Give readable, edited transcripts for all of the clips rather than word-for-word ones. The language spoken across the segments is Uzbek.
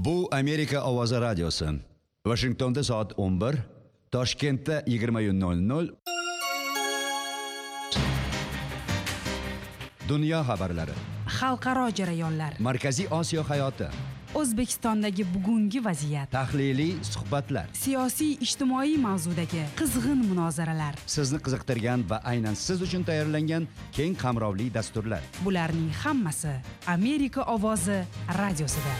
Bu Amerika Ovozi radiosi. Washingtonda soat 11, Toshkentda 20:00. Dunyo xabarlari. Xalqaro jarayonlar. Markaziy Osiyo hayoti. O'zbekistondagi bugungi vaziyat. Tahliliy suhbatlar. Siyosiy ijtimoiy mavzudagi qizg'in munozaralar. Sizni qiziqtirgan va aynan siz uchun tayyorlangan keng qamrovli dasturlar. Bularning hammasi Amerika Ovozi radiosida.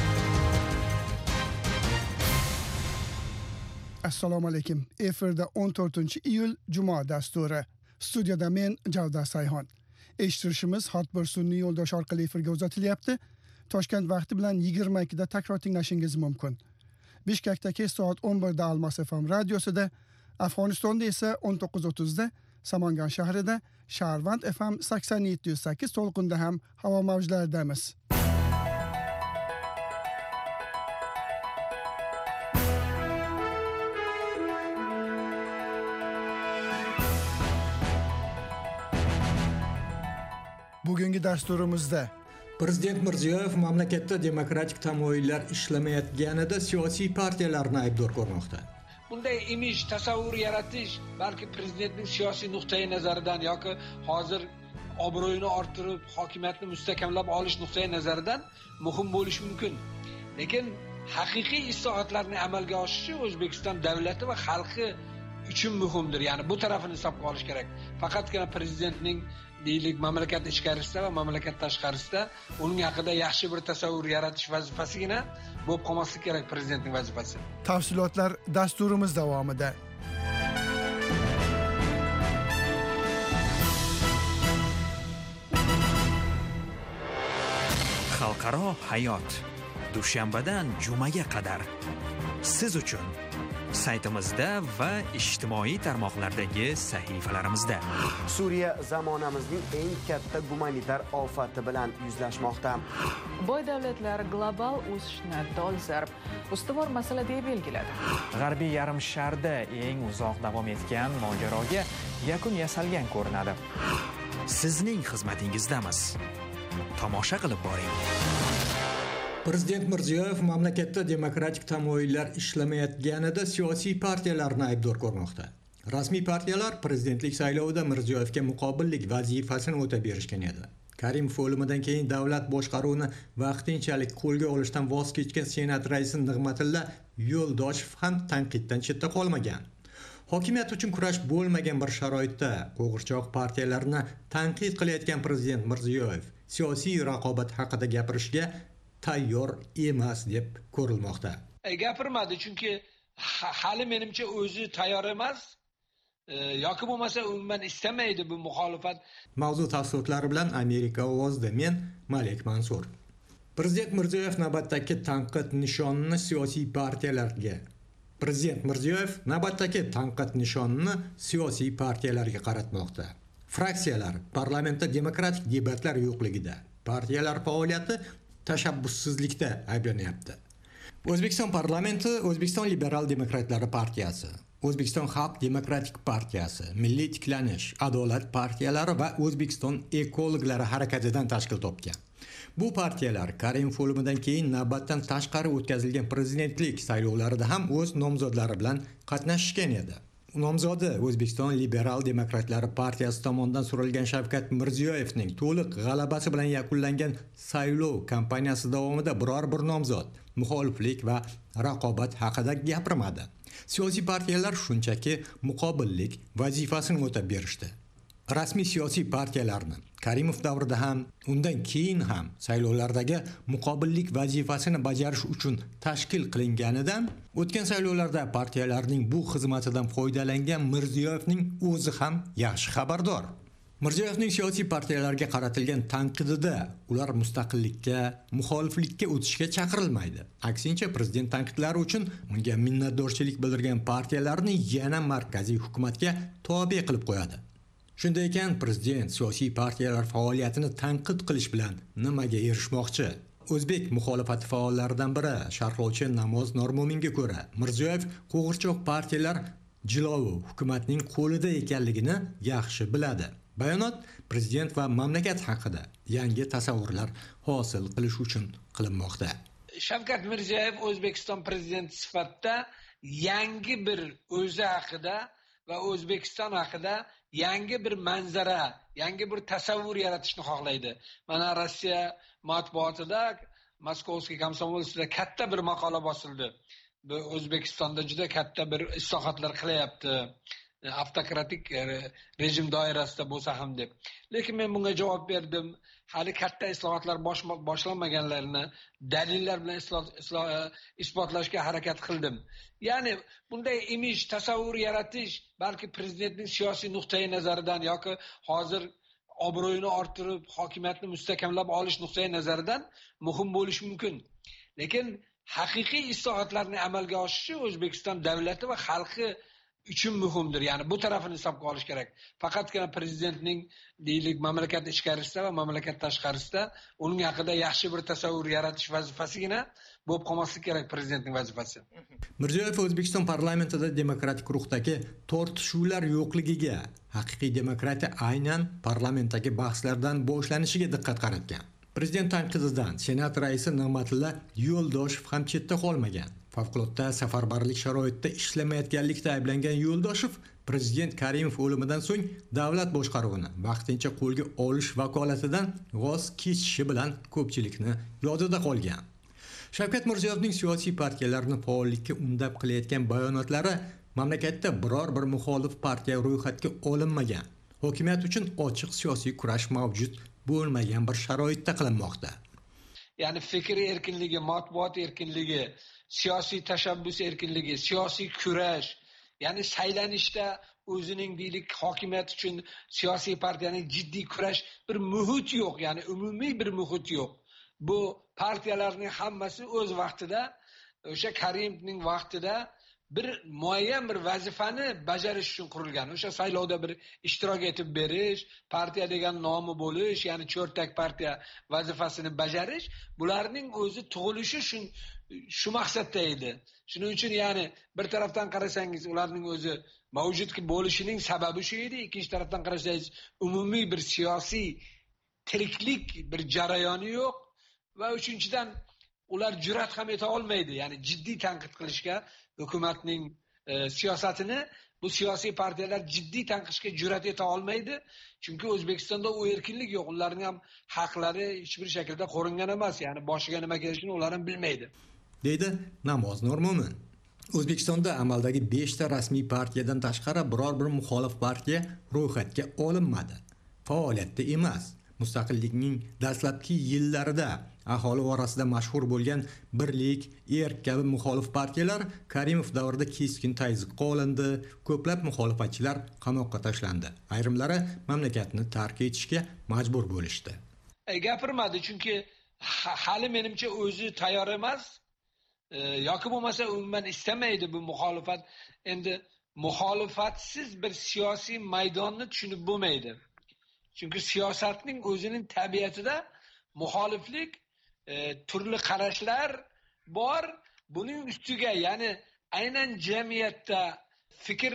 Assalomu alaykum. Efirda 14-iyul Juma dasturi. Studiyada men Javdar Sayhon. Eshittirishimiz Hotbir sun'iy yo'ldosh orqali efirga uzatilyapti. Toshkent vaqti bilan 22 da takror tinglashingiz mumkin. Bishkekdagi soat 11 da Almas FM radiosida, Afg'onistonda esa 19:30 da Samangan shahrida Sharvand FM 87.8 to'lqinda ham havo mavjlaridamiz. Bugungi dasturimizda Prezident Mirziyoyev mamlakatda demokratik tamoyillar ishlamayotganida siyosiy partiyalarni aybdor ko'rmoqda. Bunday imij, tasavvur yaratish balki prezidentning siyosiy nuqtai nazaridan yoki hozir obro'yini orttirib, hokimiyatni mustahkamlab olish nuqtai nazaridan muhim bo'lishi mumkin. Lekin haqiqiy islohotlarning amalga oshishi O'zbekiston davlati va xalqi uchun muhimdir. Ya'ni bu tarafini hisobga olish kerak. Faqatgina prezidentning deylik mamlakat ichkarisida va mamlakat tashqarisida uning haqida yaxshi bir tasavvur yaratish vazifasigina bo'lib qolmaslik kerak prezidentning vazifasi. Tafsilotlar dasturimiz davomida. Xalqaro hayot. Dushanbadan jumaga qadar siz uchun saytimizda va ijtimoiy tarmoqlardagi sahifalarimizda. Suriya zamonamizning eng katta gumanitar ofati bilan yuzlashmoqda. Boy davlatlar global o'sishni dolzarb ustuvor masala deb belgiladi. G'arbiy yarim sharda eng uzoq davom etgan mojaroga yakun yasalgan ko'rinadi. Sizning xizmatingizdamiz. Tomosha qilib boring. Prezident Mirziyoyev mamlakatda demokratik tamoyillar ishlamayotganida siyosiy partiyalarni aybdor ko'rmoqda. Rasmiy partiyalar prezidentlik saylovida Mirziyoyevga muqobillik vazifasini o'tab berishgan edi. Karimov o'limidan keyin davlat boshqaruvini vaqtinchalik qo'lga olishdan voz kechgan Senat raisi Nig'matilla Yo'ldoshev ham tanqiddan chetda qolmagan. Hokimiyat uchun kurash bo'lmagan bir sharoitda qo'g'irchoq partiyalarni tanqid qilayotgan prezident Mirziyoyev siyosiy raqobat haqida gapirishga tayyor emas deb ko'rilmoqda. Gapirmadi chunki hali menimcha o'zi tayyor emas yoki bo'lmasa umuman istamaydi bu muxolifat. Mavzu tafsilotlari bilan Amerika Ovozida men Malik Mansur. Prezident Mirziyoyev navbatdagi tanqid nishonini siyosiy partiyalarga qaratmoqda. Fraksiyalar parlamentda demokratik debatlar yo'qligida, partiyalar faoliyati tashabbussizlikda ayblanyapti. O'zbekiston parlamenti O'zbekiston Liberal Demokratlari partiyasi, O'zbekiston Xalq Demokratik partiyasi, Milliy tiklanish, Adolat partiyalari va O'zbekiston ekologlari harakatidan tashkil topgan. Bu partiyalar Karimov o'limidan keyin navbatdan tashqari o'tkazilgan prezidentlik saylovlarida ham o'z nomzodlari bilan qatnashgan edi. Nomzodi O'zbekiston Liberal Demokratlari partiyasi tomonidan so'ralgan Shavkat Mirziyoyevning to'liq g'alabasi bilan yakunlangan saylov kampaniyasi davomida biror bir nomzod muxoliflik va raqobat haqida gapirmadi. Siyosiy partiyalar shunchaki muqobillik vazifasini o'tab berishdi. Rasmiy siyosiy partiyalarni Karimov davrida ham, undan keyin ham saylovlardagi muqobillik vazifasini bajarish uchun tashkil qilinganidan o'tgan saylovlarda partiyalarning bu xizmatidan foydalangan Mirziyoyevning o'zi ham yaxshi xabardor. Mirziyoyevning siyosiy partiyalarga qaratilgan tanqidida ular mustaqillikka, muxoliflikka o'tishga chaqirilmaydi. Aksincha, prezident tanqidlari uchun unga minnatdorchilik bildirgan partiyalarni yana markaziy hukumatga tobe qilib qo'yadi. Shunday ekan, prezident siyosiy partiyalar faoliyatini tanqid qilish bilan nimaga erishmoqchi? O'zbek muxolifati faollaridan biri, sharhlovchi Namoz Normo'minga ko'ra, Mirziyoyev qo'g'irchoq partiyalar jilovi hukumatning qo'lida ekanligini yaxshi biladi. Bayonot prezident va mamlakat haqida yangi tasavvurlar hosil qilish uchun qilinmoqda. Shavkat Mirziyoyev O'zbekiston prezidenti sifatida yangi bir o'zi haqida va O'zbekiston haqida yangi bir manzara, yangi bir tasavvur yaratishni xohlaydi. Mana Rossiya matbuotida Moskovskiy komsomolsida katta bir maqola bosildi. Bu O'zbekistonda juda katta bir islohotlar qilyapti. Avtokratik rejim doirasida bo'lsa ham deb. Lekin men bunga javob berdim. Hali katta islohotlar boshlanmaganlarini dalillar bilan isbotlashga harakat qildim. Ya'ni bunday imij, tasavvur yaratish balki prezidentning siyosiy nuqtai nazaridan yoki hozir obro'yini orttirib, hokimiyatni mustahkamlab olish nuqtai nazaridan muhim bo'lishi mumkin. Lekin haqiqiy islohotlarning amalga oshishi O'zbekiston davlati va xalqi uchun muhimdir. Ya'ni bu tarafini hisobga olish kerak. Faqatgina prezidentning deylik mamlakat ichkarisida va mamlakat tashqarisida uning haqida yaxshi bir tasavvur yaratish vazifasigina bo'lib qolmaslik kerak prezidentning vazifasi. Mirziyoyev O'zbekiston parlamentida demokratik ruhdagi tortishuvlar yo'qligiga, haqiqiy demokratiya aynan parlamentdagi bahslardan boshlanishiga diqqat qaratgan. Prezident tanqididan Senat raisi Nig'matilla Yo'ldoshev ham chetda qolmagan. Favqulodda safarbarlik sharoitida ishlamayotganlikda ayblangan Yo'ldoshev prezident Karimov o'limidan so'ng davlat boshqaruvini vaqtincha qo'lga olish vakolatidan voz kechishi bilan ko'pchilikni yodida qolgan. Shavkat Mirziyoyevning siyosiy partiyalarni faollikka undab qilayotgan bayonotlari mamlakatda biror bir muxolif partiya ro'yxatga olinmagan, hokimiyat uchun ochiq siyosiy kurash mavjud bo'lmagan bir sharoitda qilinmoqda. Ya'ni fikr erkinligi, matbuot erkinligi, siyosiy tashabbus erkinligi, siyosiy kurash, ya'ni saylanishda o'zining deylik hokimiyat uchun siyosiy partiyaning jiddiy kurash bir muhit yo'q, ya'ni umumiy bir muhit yo'q. Bu partiyalarning hammasi o'z vaqtida, o'sha Karimovning vaqtida bir muayyan bir vazifani bajarish uchun qurilgan. O'sha saylovda bir ishtirok etib berish, partiya degan nomi bo'lish, ya'ni cho'rtak partiya vazifasini bajarish, bularning o'zi tug'ilishi shu maqsadda edi. Shuning uchun ya'ni bir tarafdan qarasangiz ularning o'zi mavjud bo'lishining sababi shu edi, ikkinchi tarafdan qarasangiz umumiy bir siyosiy tiriklik bir jarayoni yo'q va uchinchidan ular jur'at ham eta olmaydi, ya'ni jiddiy tanqid qilishga hukumatning siyosatini bu siyosiy partiyalar jiddiy tanqidga jur'at eta olmaydi. Chunki O'zbekistonda u erkinlik yo'q. Ularning ham haqlari hech bir shaklda qo'ringan emas, ya'ni boshiga nima kelishini ular ham bilmaydi. Deydi Namoz Nurmo'min. O'zbekistonda amaldagi 5 ta rasmiy partiyadan tashqari biror bir muxolif partiya ro'yxatga olinmadi. Faoliyatda emas. Mustaqillikning dastlabki yillarida aholi orasida mashhur bo'lgan Birlik, Erk kabi muxolif partiyalar Karimov davrida keskin tayziqqa olindi, ko'plab muxolifatchilar qamoqqa tashlandi. Ayrimlari mamlakatni tark etishga majbur bo'lishdi. Gapirmadi chunki hali menimcha o'zi tayyor emas. Yoki bo'lmasa umuman istamaydi bu muxolifat. Endi muxolifatsiz bir siyosiy maydonni tushunib bo'lmaydi. Chunki siyosatning o'zining tabiatida muxoliflik, turli qarashlar bor. Buning ustiga, ya'ni aynan jamiyatda fikr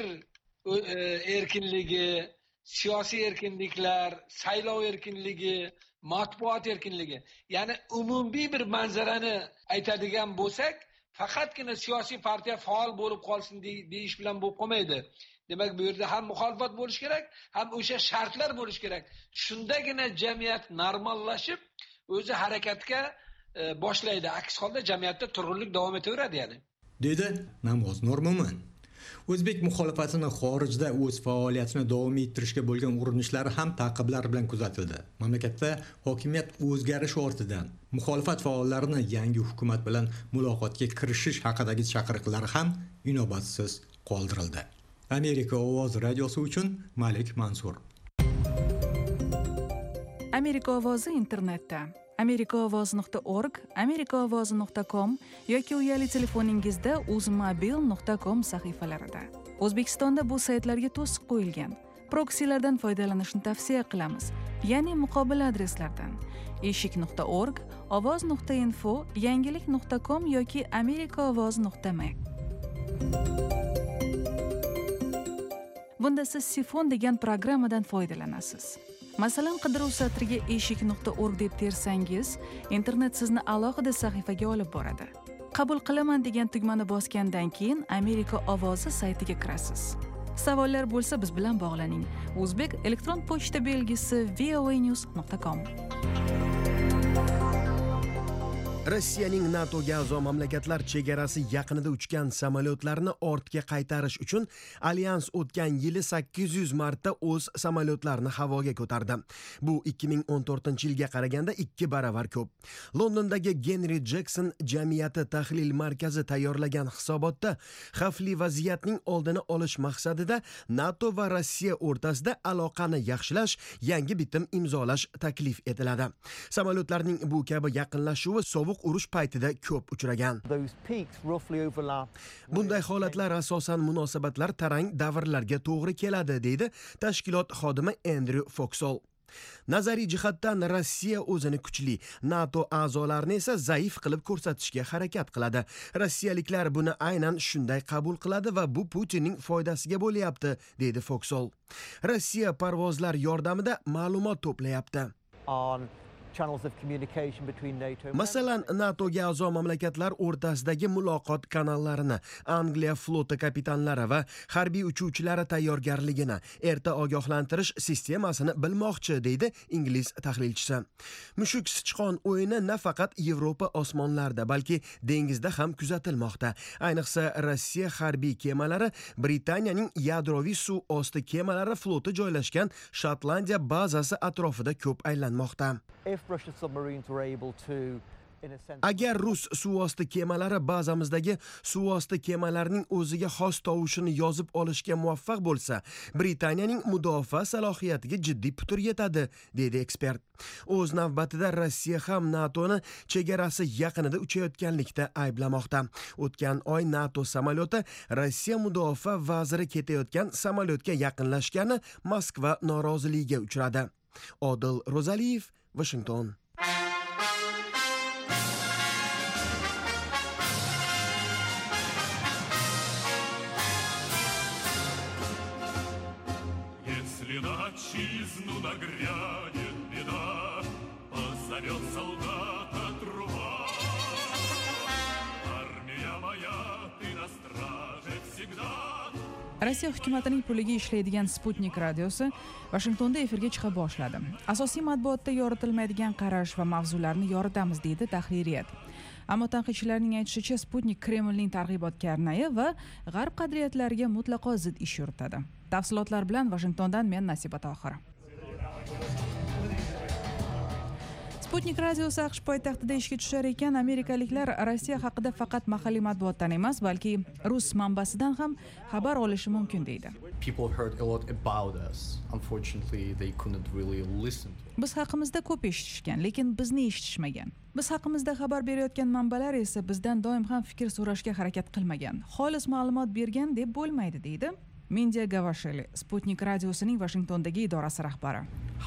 erkinligi, siyosiy erkinliklar, saylov erkinligi, matbuot erkinligi, ya'ni umumiy bir manzarani aytadigan bo'lsak, faqatgina siyosiy partiya faol bo'lib qolsin deyish bilan bo'lib qolmaydi. Demak, bu yerda ham muxolifat bo'lish kerak, ham o'sha shartlar bo'lish kerak. Shundagina jamiyat normallashib, o'zi harakatga boshlaydi. Aks holda jamiyatda turg'unlik davom etaveradi ya'ni. Dedi Namoz Nurmo'min. O'zbek muxolifatini xorijda o'z faoliyatini davom ettirishga bo'lgan urinishlari ham ta'qiblar bilan kuzatildi. Mamlakatda hokimiyat o'zgarishi ortidan muxolifat faollarini yangi hukumat bilan muloqotga kirishish haqidagi chaqiriqlari ham inobatsiz qoldirildi. Amerika ovozi radiosi uchun Malik Mansur. Amerika ovozi internetda amerikaovoz.org, amerikaovozi.com yoki uyali telefoningizda uzmobil.com sahifalarida. O'zbekistonda bu saytlarga to'siq qo'yilgan. Proksilardan foydalanishni tavsiya qilamiz, ya'ni muqobil adreslardan eshik.org, ovoz.info, yangilik.com yoki amerikaovoz.me. Bunda siz Sifon degan programmadan foydalanasiz. Masalan, qidiruv satriga eshik.org deb tersangiz, internet sizni alohida sahifaga olib boradi. Qabul qilaman degan tugmani bosgandan keyin Amerika ovozi saytiga kirasiz. Savollar bo'lsa biz bilan bog'laning. O'zbek elektron pochta belgisi voanews.com. Rossiyaning NATOga a'zo mamlakatlar chegarasi yaqinida uchgan samolyotlarni ortga qaytarish uchun alyans o'tgan yili 800 marta o'z samolyotlarini havoga ko'tardi. Bu 2014-yilga qaraganda 2 baravar ko'p. Londondagi Henry Jackson jamiyati tahlil markazi tayyorlagan hisobotda xavfli vaziyatning oldini olish maqsadida NATO va Rossiya o'rtasida aloqani yaxshilash, yangi bitim imzolash taklif etiladi. Samolyotlarning bu kabi yaqinlashuvi sovuq urush paytida ko'p uchragan. Bunday holatlar asosan munosabatlar tarang davrlarga to'g'ri keladi, deydi tashkilot xodimi Andrew Foxall. Nazariy jihatdan Rossiya o'zini kuchli, NATO a'zolarini esa zaif qilib ko'rsatishga harakat qiladi. Rossiyaliklar buni aynan shunday qabul qiladi va bu Putinning foydasiga bo'lyapti, deydi Foxall. Rossiya parvozlar yordamida ma'lumot to'playapti. Masalan, NATOga a'zo mamlakatlar o'rtasidagi muloqot kanallarini, Angliya floti kapitanlari va harbiy uchuvchilari tayyorgarligini, erta ogohlantirish sistemasini bilmoqchi, deydi ingliz tahlilchisi. Mushuk sichqon o'yini nafaqat Yevropa osmonlarida, balki dengizda ham kuzatilmoqda. Ayniqsa Rossiya harbiy kemalari Britaniyaning yadroviy suv osti kemalari floti joylashgan Shotlandiya bazasi atrofida ko'p aylanmoqda. Agar rus suvosti kemalari bazamizdagi suvosti kemalarining o'ziga xos tovushini yozib olishga muvaffaq bo'lsa, Britaniyaning mudofaa salohiyatiga jiddiy putur yetadi, deydi ekspert. O'z navbatida Rossiya ham NATOni chegarasi yaqinida uchayotganlikda ayblamoqda. O'tgan oy NATO samolyoti Rossiya mudofaa vaziri ketayotgan samolyotga yaqinlashgani Moskva noroziligiga uchradi. Odil Rozaliyev, Washington. Если на отчизну нагрянет беда, позовет солдата труба. Армия моя, ты на страже всегда. Rossiya hukumatining puliga ishlaydigan Sputnik radiosi Washingtonda efirga chiqa boshladi. Asosiy matbuotda yoritilmaydigan qarash va mavzularni yoritamiz, deydi tahririyat. Ammo tanqidchilarning aytishicha, Sputnik Kremlning targ'ibot karnayi va g'arb qadriyatlariga mutlaqo zid ish yuritadi. Tafsilotlar bilan Washingtondan men Nasiba Tohir. Sputnik radiosi AQSh poytaxtida ishga tushar ekan, amerikaliklar Rossiya haqida faqat mahalliy matbuotdan emas, balki rus manbasidan ham xabar olishi mumkin, deydi. Biz haqimizda ko'p eshitishgan, lekin bizni eshitishmagan. Biz haqimizda xabar berayotgan manbalar esa bizdan doim ham fikr so'rashga harakat qilmagan. Xolis ma'lumot bergan deb bo'lmaydi, deydi Mindya Gavasheli, Sputnik radiosining Washingtondagi idorasi rahbari.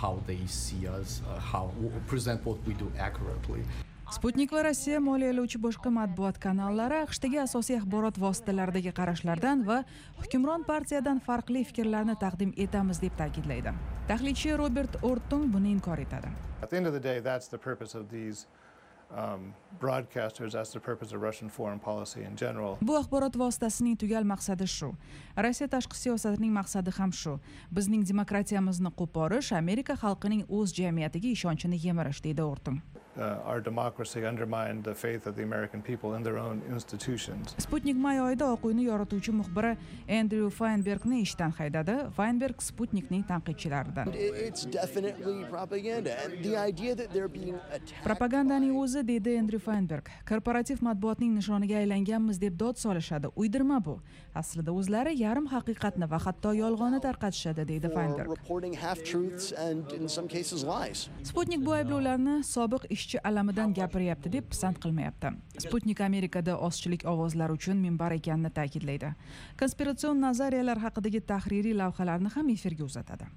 Sputnik va Rossiya moliyalovchi boshqa matbuot kanallari AQShdagi asosiy axborot vositalaridagi qarashlardan va hukmron partiyadan farqli fikrlarni taqdim etamiz deb ta'kidlaydi. Tahlilchi Robert Orton buni inkor etadi. At the end of the day, that's the purpose of these broadcasters, that's the purpose of Russian foreign policy in general. Bu axborot vositasining tugal maqsadi shu. Rossiya tashqi siyosatining maqsadi ham shu. Bizning demokratiyamizni qo'porish, Amerika xalqining o'z jamiyatiga ishonchini yemirish, deydi Orton. Our democracy undermined the faith of the American people in their own institutions. Sputnik may oyida Oq uyni yorituvchi muxbiri Andrew Feinbergni ishdan haydadi. Feinberg Sputnikning tanqidchilaridan. It's definitely propaganda and the idea that they're being attacked. Propagandaning o'zi, deydi Andrew Feinberg, korporativ matbuotning nishoniga aylanganmiz deb dod solishadi. Uydirma bu. Aslida o'zlari yarim haqiqatni va hatto yolg'onni tarqatishadi, deydi Feinberg. Sputnik bu ayblovlarni sobiq ishchi alamidan gapiryapti deb pisand qilmayapti. Sputnik Amerikada ozchilik ovozlari uchun minbar ekanini ta'kidlaydi. Konspiratsion nazariyalar haqidagi tahririy lavhalarni ham efirga uzatadi.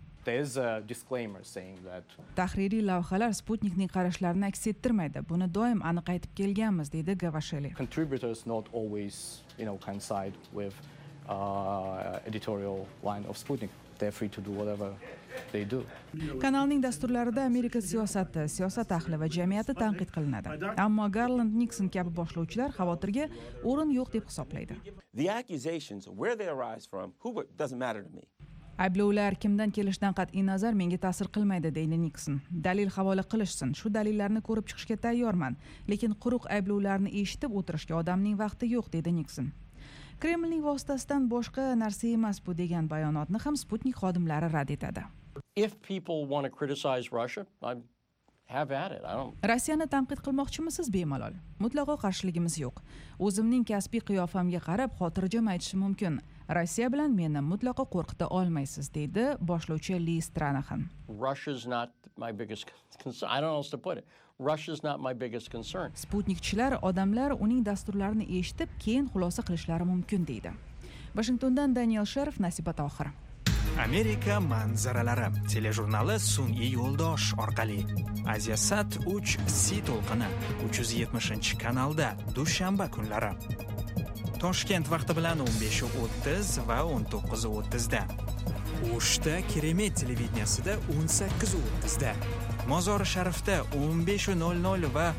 Tahririy lavhalar Sputnikning qarashlarini aks ettirmaydi. Buni doim aniq aytib kelganmiz, deydi Gavasheli. Contributors not always, coincide with editorial line of Sputnik. they're free to do whatever they do. Kanalning dasturlarida Amerika siyosati, siyosat ahli va jamiyati tanqid qilinadi. Ammo Garland Nixon kabi boshlovchilar xavotirga o'rin yo'q deb hisoblaydi. The accusations, where they arise from, who doesn't matter to me. Ayblovlar kimdan kelishidan qat'iy nazar menga ta'sir qilmaydi, deydi Nixon. Dalil havola qilishsin, shu dalillarni ko'rib chiqishga tayyorman, lekin quruq ayblovlarni eshitib o'tirishga odamning vaqti yo'q, deydi Nixon. Kremlning vositasidan boshqa narsa emas bu degan bayonotni ham Sputnik xodimlari rad etadi. If people want to criticize Russia, have at it. I don't. Rossiyani tanqid qilmoqchimisiz bemalol? Mutlaqo qarshiligimiz yo'q. O'zimning kasbiy qiyofamga qarab xotirjam aytishim mumkin. Rossiya bilan meni mutlaqo qo'rqita olmaysiz, deydi boshlovchi Li Stranahan. Russia's not my biggest concern. I don't know how to put it. Russia's not my biggest concern. Sputnikchilar odamlar uning dasturlarini eshitib, keyin xulosa qilishlari mumkin, deydi. Washingtondan Daniel Sharif, Nasiba Tohir. Amerika manzaralari telejurnali sun'iy yo'ldosh orqali Asiasat 3C to'lqini 370-kanalda dushanba kunlari. Toshkent vaqti bilan 15:30 va 19:30 da. O'shda Keremet televideniyasida 18:30 da. Mozori Sharifda 15:00 va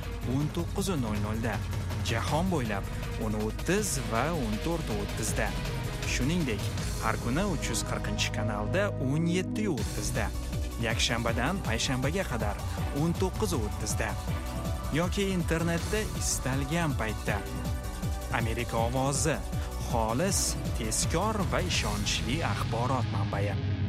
19:00 da. Jahon bo'ylab 10:30 va 14:30 da. Shuningdek, har kuni 340-kanalda 17:30 da. Yakshanbadan payshanbaga qadar 19:30 da. Yoki internetda istalgan paytda. Amerika ovozi, xolis, tezkor va ishonchli axborot manbai.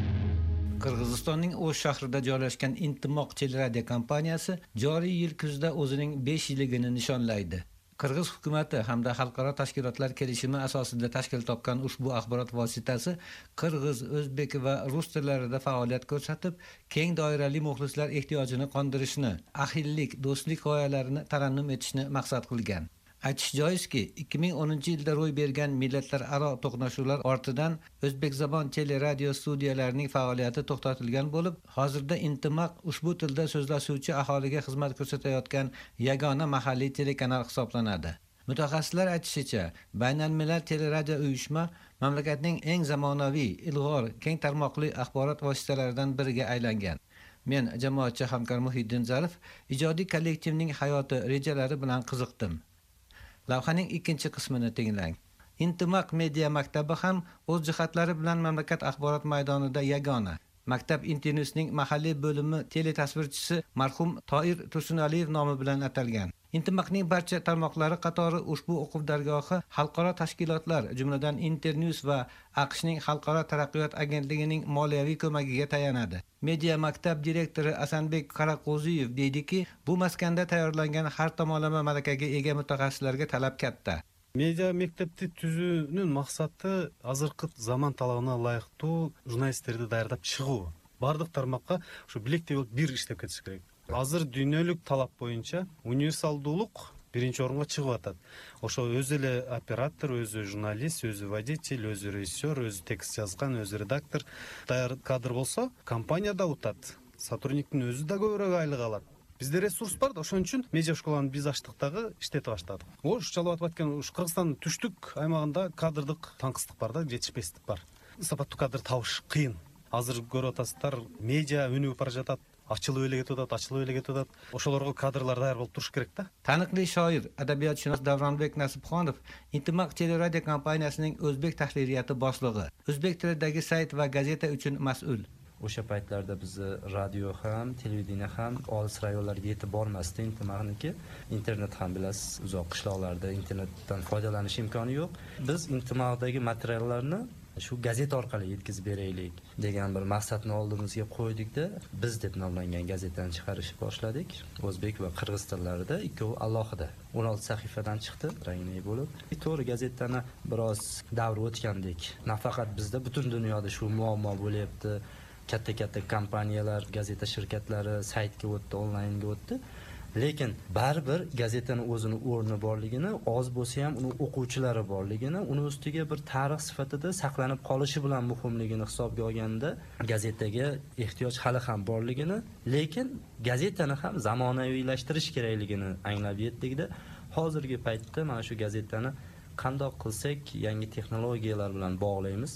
Qirg'izistonning O'sh shahrida joylashgan Intimoq teleradio kompaniyasi joriy yil kuzda o'zining 5 yilligini nishonlaydi. Qirg'iz hukumatı hamda xalqaro tashkilotlar kelishimi asosida tashkil topgan ushbu axborot vositasi qirg'iz, o'zbek va rus tillarida faoliyat ko'rsatib, keng doirali muxlislar ehtiyojini qondirishni, ahillik, do'stlik g'oyalarini tarannum etishni maqsad qilgan. Aytish joizki, 2010-yilda ro'y bergan millatlararo to'qnashuvlar ortidan O'zbekzabon teleradio studiyalarining faoliyati to'xtatilgan bo'lib, hozirda Intimoq ushbu tilda so'zlashuvchi aholiga xizmat ko'rsatayotgan yagona mahalliy telekanal hisoblanadi. Mutaxassislar aytishicha, Baynalmilal teleradio uyushma mamlakatning eng zamonaviy, ilg'or, keng tarmoqli axborot vositalaridan biriga aylangan. Men jamoatchi hamkor Muhiddin Zarif ijodiy kollektivning hayoti, rejalari bilan qiziqdim. Lavhaning ikkinchi qismini tinglang. Intimoq media maktabi ham o'z jihatlari bilan mamlakat axborot maydonida yagona. Maktab Internews'ning mahalliy bo'limi teletasvirchisi marhum Toir Tursunaliyev nomi bilan atalgan. Intimoqning barcha tarmoqlari qatori ushbu o'quv dargohi xalqaro tashkilotlar, jumladan Internews va AQShning xalqaro taraqqiyot agentligining moliyaviy ko'magiga tayanadi. Media maktab direktori Asanbek Qaraqo'ziyev deydiki, bu maskanda tayyorlangan har tomonlama malakaga ega mutaxassislarga talab katta. Media мектепти түзүүнүн максаты азыркы заман талабына ылайыктуу журналисттерди даярдап чыгуу. Бардык тармакка ушу билекте болуп бир иштеп кетиш керек. Азыр дүйнөлүк талап боюнча универсалдуулук биринчи орунга чыгып атат. Ошо өзү эле оператор, өзү журналист, өзү водитель, өзү режиссер, өзү текст жазган, өзү редактор даяр кадр болсо, компания да утат. Сотрудниктин өзү да көбүрөөк айлык алат. Бизде ресурс бар да, ошон үчүн медиа школаны биз ачтыктагы иштете баштадык. Ош жалап аткан уш Кыргызстандын түштүк аймагында кадрдык таңкыстык бар да, жетишпестик бар. Сапаттуу кадр табыш кыйын. Азыр көрүп атасыздар, медиа өнүгүп бара жатат, ачылып эле кетип атат. Ошолорго кадрлар даяр болуп туруш керек да. Taniqli shoir, adabiyotshunos Davronbek Nasibxonov Intimoq teleradio kompaniyasining o'zbek tahririyati boshlig'i, o'zbek tilidagi sayt va gazeta uchun mas'ul. O'sha paytlarda bizni radio ham, televideniya ham olis rayonlarga yetib bormasdi. Intimoqniki internet ham bilasiz, uzoq qishloqlarda internetdan foydalanish imkoni yo'q. Biz Intimoqdagi materiallarni shu gazeta orqali yetkazib beraylik degan bir maqsadni oldimizga qo'ydikda, biz deb nomlangan gazetani chiqarishni boshladik. O'zbek va qirg'iz tillarida ikkovi alohida 16 sahifadan chiqdi, rangli bo'lib. To'g'ri, gazetani biroz davri o'tgandek. Nafaqat bizda, butun dunyoda shu muammo bo'lyapti. Katta kompaniyalar, gazeta shirkatlari saytga o'tdi, onlaynga o'tdi. Lekin baribir gazetaning o'zini o'rni borligini, oz bo'lsa ham uni o'quvchilari borligini, uni ustiga bir tarix sifatida saqlanib qolishi bilan muhimligini hisobga olganda, gazetaga ehtiyoj hali ham borligini, lekin gazetani ham zamonaviylashtirish kerakligini anglab yetdikda, hozirgi paytda mana shu gazetani qandoq qilsak yangi texnologiyalar bilan bog'laymiz,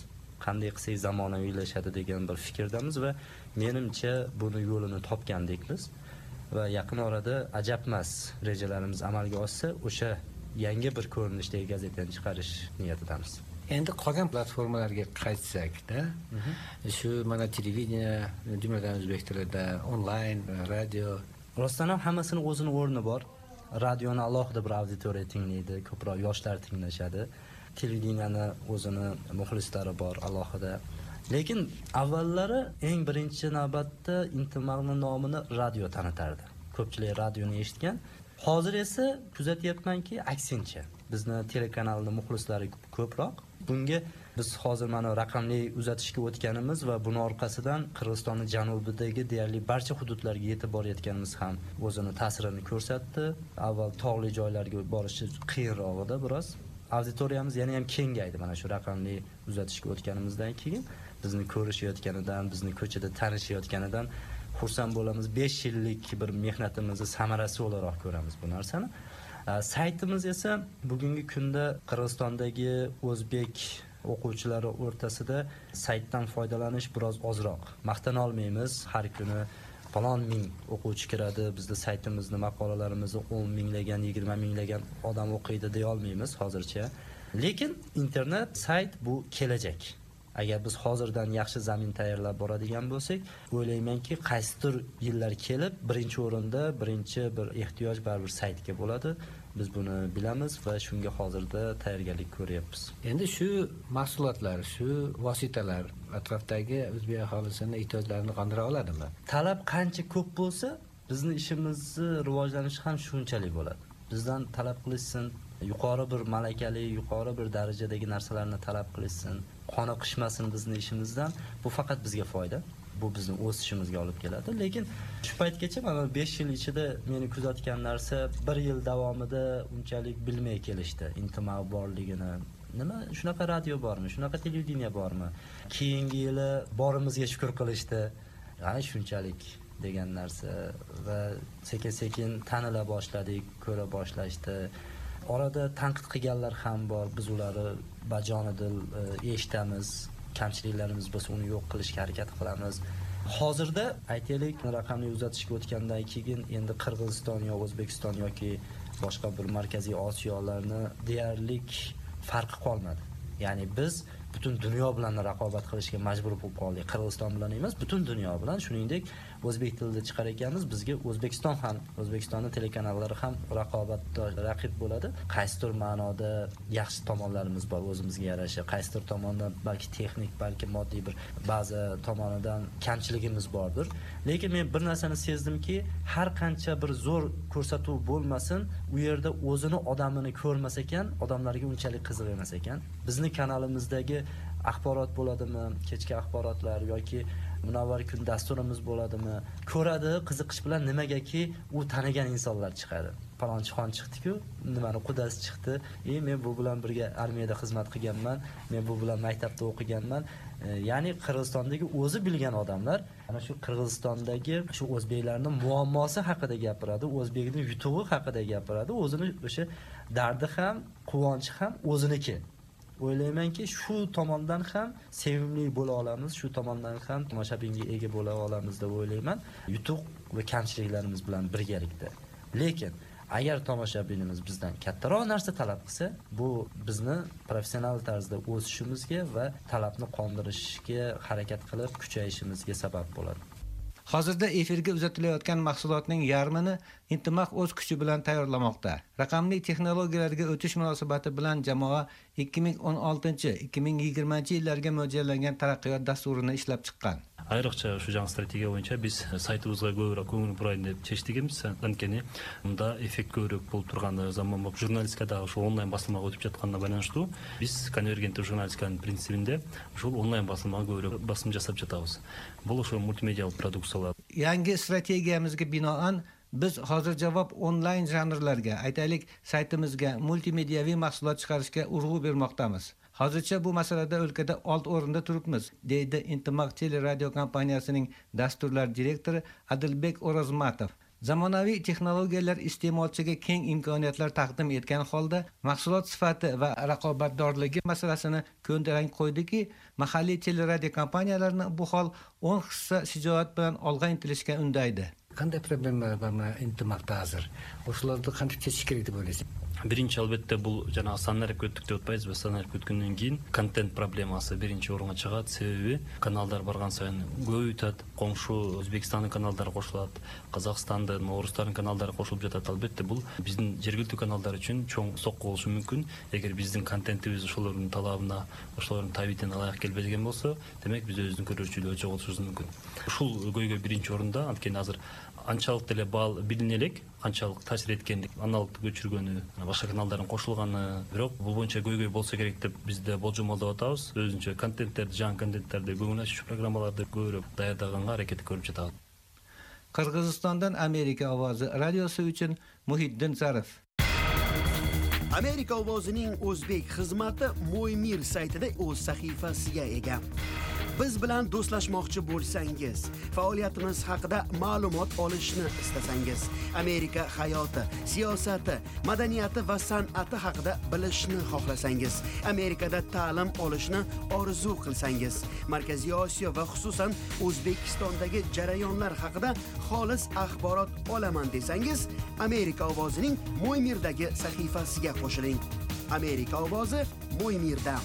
qanday qilsak zamonaviylashadi degan bir fikrdamiz va menimcha buni yo'lini topgandekmiz va yaqin orada ajabmas rejalarimiz amalga oshsa o'sha yangi bir ko'rinishdagi gazetani chiqarish niyatidamiz. Endi qolgan platformalarga qaytsak-da, shu mana televideniya, jumladan o'zbek tilida, onlayn, radio, rostdan ham hammasini o'zini o'rni bor. Radioni alohida bir auditoriya tinglaydi, ko'proq yoshlar tinglashadi. Televideniyani o'zini muxlislari bor alohida. Lekin avvallari eng birinchi navbatda Intimaqning nomini radio tanitardi. Ko'pchilik radioni eshitgan. Hozir esa kuzatyapmanki, aksincha. Bizni telekanalning muxlislari ko'proq. Bunga biz hozir mana raqamli uzatishga o'tganimiz va buni orqasidan Qirg'izistonning janubidagi deyarli barcha hududlarga yetib borayotganimiz ham o'zini ta'sirini ko'rsatdi. Avval tog'li joylarga borish qiyinroq edi biroz. Auditoriyamiz yana ham kengaydi mana shu raqamli uzatishga o'tganimizdan keyin. Bizni ko'rishayotganidan, bizni ko'chada tanishayotganidan xursand bo'lamiz. 5 yillik bir mehnatimizni samarasi o'laroq ko'ramiz bu narsani. Saytimiz esa bugungi kunda Qirg'izistondagi o'zbek o'quvchilari o'rtasida saytdan foydalanish biroz ozroq. Maqtana olmaymiz, har kuni falon ming o'quvchi kiradi, bizda saytimizni, maqolalarimizni 10 minglagan, 20 minglagan odam o'qiydi deya olmaymiz hozircha. Lekin internet sayt bu kelajak. Agar biz hozirdan yaxshi zamin tayyorlab boradigan bo'lsak, o'ylaymanki, qaysidir yillar kelib, birinchi o'rinda birinchi bir ehtiyoj baribir saytga bo'ladi. Biz buni bilamiz va shunga hozirda tayyorgarlik ko'ryapmiz. Endi shu mahsulotlar, shu vositalar atrofdagi o'zbek aholisini ehtiyojlarini qondira oladimi? Talab qancha ko'p bo'lsa, bizning ishimizni rivojlanishi ham shunchalik bo'ladi. Bizdan talab qilishsin, yuqori bir malakali, yuqori bir darajadagi narsalarni talab qilishsin, qoniqishmasin bizning ishimizdan, bu faqat bizga foyda. Bu bizning o'sishimizga olib keladi. Lekin shu paytgacha mana 5 yil ichida meni kuzatgan narsa 1 yil davomida unchalik bilmay kelishdi. Intimaq borligini. Nima shunaqa radio bormi? Shunaqa televideniya bormi? Keyingi yili borimizga shukr qilishdi. Ana shunchalik degan narsa va sekin-sekin tanila boshladik, ko'ra boshlashdi. Orada tanqid qilganlar ham bor. Biz ularni bajonidil eshitamiz. Kamchiliklarimiz bo'lsa uni yo'q qilishga harakat qilamiz. Hozirda aytaylik, raqamli uzatishga o'tgandan keyin endi Qirg'iziston yo O'zbekiston yoki boshqa bir Markaziy Osiyolarni deyarli farqi qolmadi. Ya'ni biz butun dunyo bilan raqobat qilishga majbur bo'lib qoldik. Qirg'iziston bilan emas, butun dunyo bilan. Shuningdek, o'zbek tilida chiqar ekanmiz. Bizga O'zbekiston ham, O'zbekistonning telekanallari ham raqib bo'ladi. Qaysidir ma'noda yaxshi tomonlarimiz bor o'zimizga yarasha. Qaysidir tomondan balki texnik, balki moddiy bir ba'zi tomonidan kamchiligimiz bordir. Lekin men bir narsani sezdimki, har qancha bir zo'r ko'rsatuv bo'lmasin, u yerda o'zini odamini ko'rmas ekan, odamlarga unchalik qiziq emas ekan. Bizning kanalimizdagi axborot bo'ladimi, kechki axborotlar yoki Munavvar kun dasturimiz bo'ladimi, ko'radi, qiziqish bilan nimagaki u tanigan insonlar chiqadi. Palonchixon chiqdi-ku, nimani qudasi chiqdi. Men bu bilan birga armiyada xizmat qilganman, men bu bilan maktabda o'qiganman. Ya'ni Qirg'izistondagi o'zi bilgan odamlar ana shu Qirg'izistondagi shu o'zbeklarning muammosi haqida gapiradi, o'zbekning yutug'i haqida gapiradi, o'zini o'sha dardi ham, quvonchi ham o'ziniki. O'ylaymanki, shu tomondan ham sevimli bo'la olamiz, shu tomondan ham tomoshabinga ega bo'la olamiz deb o'ylayman. Yutuq va kamchiliklarimiz bilan birgalikda. Lekin agar tomoshabinimiz bizdan kattaroq narsa talab qilsa, bu bizni professional tarzda o'sishimizga va talabni qondirishga harakat qilib kuchayishimizga sabab bo'ladi. Hozirda efirga uzatilayotgan mahsulotning yarmini Intimaq o'z kuchi bilan tayyorlamoqda. Raqamli texnologiyalarga o'tish munosabati bilan jamoa 2016-2020 yillarga mo'ljallangan taraqqiyot dasturini ishlab chiqqan. Ayriqcha shu жаңа strategiya bo'yicha biz saytimizga ko'proq ko'ngil buraylik deb chechdigimiz. Antkeni unda effekt ko'proq bo'lib turganda zamonbop jurnalistikada shu onlayn басылмаға o'tib жатқанына байланыштуу biz konvergenттик журналистиканын принцибинде ушул онлайн басылмага ko'proq басым жасап жатабыз. Бұл ошо мультимедиалык продукциялар. Yangi strategiyamizga binoan biz hozir javob onlayn janrlarga, aytaylik, saytimizga multimediaviy mahsulot chiqarishga urg'u bermoqdamiz. Hozircha bu masalada o'lkada old o'rinda turibmiz, deydi Intimaq teleradio kompaniyasining dasturlar direktori Adilbek O'rozmatov. zamonaviy texnologiyalar iste'molchiga keng imkoniyatlar taqdim etgan holda mahsulot sifati va raqobatdorligi masalasini ko'ndarang qo'ydiki, mahalliy teleradio kompaniyalarini bu hol 10 hissa shijoat bilan olg'a intilishga undaydi. Qanday problemlar bormi intimoqda hozir? O'shalarni qanday chechish kerak deb o'ylaysiz? Birinchi albatta bu жаңа саннарып өттік деп отпайбыз, біз саннарып өткеннен кейін контент проблемасы бірінші орынға шығады. Себебі каналдар барған сайын көбейтеді, қоңшы Өзбекстанның каналдары қосылады, Қазақстанды, Орыстардың каналдары қосылып жатады. Албетте бұл біздің жергілікті каналдар үшін чоң соққы болушы мүмкін. Егер біздің контентіміз ошолордун талабына, ошолордун табитине ылайык келбеген болсо, демек біз өзүнүн көрүүчүлүгү жоготушубуз мүмкүн. Ушул көйгөй биринчи орунда, анткени азыр анчалык деле баал билине элек, канчалык таасир эткендик, аналогду көчүргөнү, башка каналдардын кошулганы, бирок бул боюнча көйгөй болсо керек деп бизде болжомолдоп атабыз. Өзүнчө контенттерди, жаңы контенттерди көңүл ачуучу программаларды көбүрөөк даярдаганга аракет көрүп жатабыз. Qirg'izistondan Amerika ovozi radiosi uchun Muhiddin Zarif. Amerika ovozining o'zbek xizmati Mo'ymir saytida o'z sahifasiga ega. Biz bilan do'stlashmoqchi bo'lsangiz, faoliyatimiz haqida ma'lumot olishni istasangiz, Amerika hayoti, siyosati, madaniyati va san'ati haqida bilishni xohlasangiz, Amerikada ta'lim olishni orzu qilsangiz, Markaziy Osiyo va xususan O'zbekistondagi jarayonlar haqida xolis axborot olaman desangiz, Amerika ovozining Mo'ymirdagi sahifasiga qo'shiling. Amerika ovozi Mo'ymirda.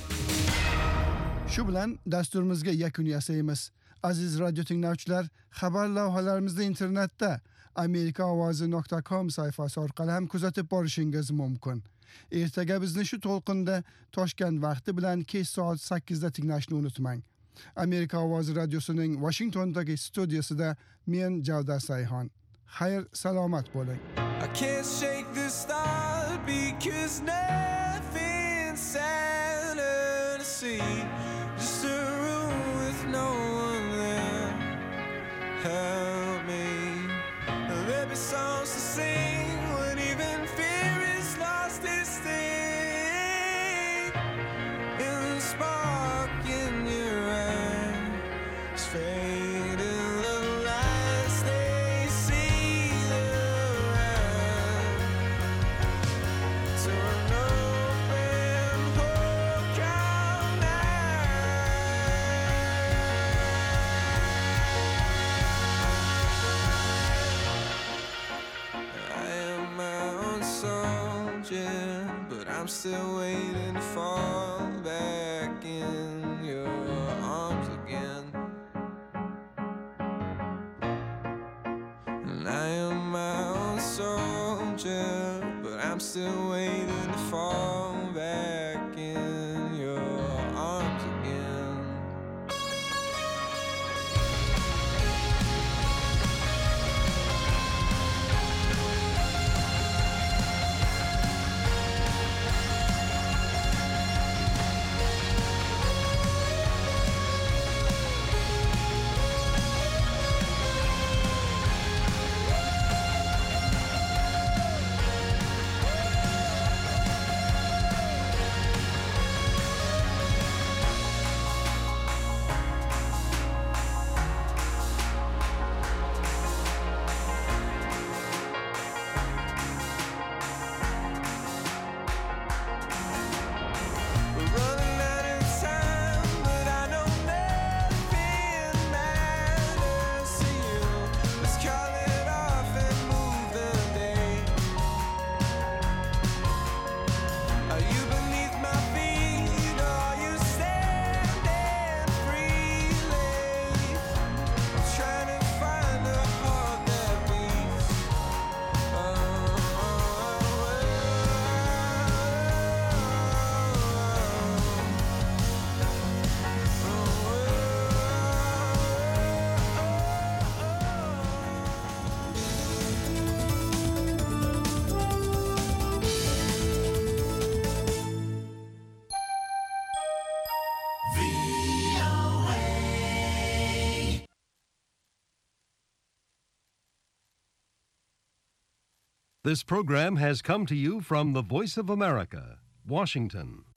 Shu bilan dasturimizga yakun yasaymiz. Aziz radio tinglovchilar, xabar lavhalarimizni internetda amerikaovozi.com sayfasi orqali ham kuzatib borishingiz mumkin. Ertaga bizni shu to'lqinda Toshkent vaqti bilan kech soat 8 da tinglashni unutmang. Amerika ovozi radiosining Washingtondagi studiyasida men Javdar Sayhon. Xayr, salomat bo'ling. I can't shake this thought because nothing's sadder to see. Just a room with no one there. Help me. There'll be songs to sing when even fear is lost its sting. And the spark in your eyes fade in the lights they see around. So an open hook out I am my own soldier, but I'm still waiting to fall back in your arms again. And I am my own soldier, but I'm still waiting to fall back in your arms again. We're running out of time, but I know nothing matters to you. Let's call it off and move the day. Are you beneath my feet, or are you standing freely? I'm trying to find a heart that beats. This program has come to you from the Voice of America, Washington.